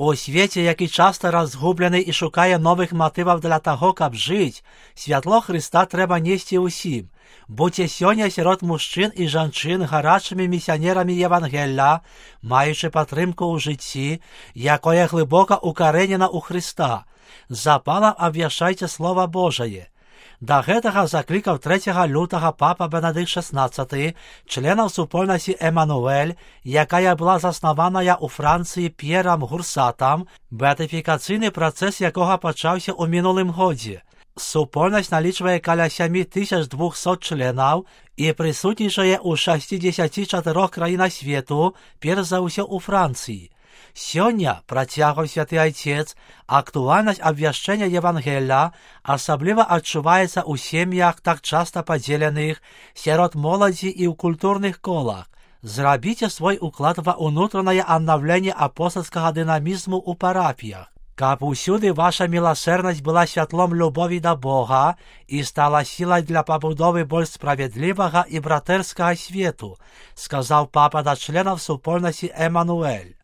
У світі, який часто розгублений і шукає нових мотивів для того, щоб жити, світло Христа треба нести усім. Будьте сьогодні серед мужчин і жінчин гарячими місіонерами Євангелія, маючи підтримку у житті, яке глибоко укоренено у Христа. Запалом обвіщайте Слово Божє. До гэтага закликав 3 лютого Папа Бенедикт XVI членов супольності Еммануель, якая була заснована у Франції П'єром Гурсатом, беатифікаційний процес якого почався у минулим годі. Супольність налічує каля 7200 членів і присутнічає у 64 країнах світу, перш за усе у Франції. Сьогодні, протягує Святий Отець, актуальність обвіщення Євангелія особливо відчувається у сім'ях, так часто поділених, серед молоді і у культурних колах. Зробіть свій уклад в внутрішнє оновлення апостольського динамізму у парафіях, щоб усюди ваша милосердність була світлом любові до Бога і стала силою для побудови більш справедливого і братерського світу, сказав Папа до членів супольності Еммануель.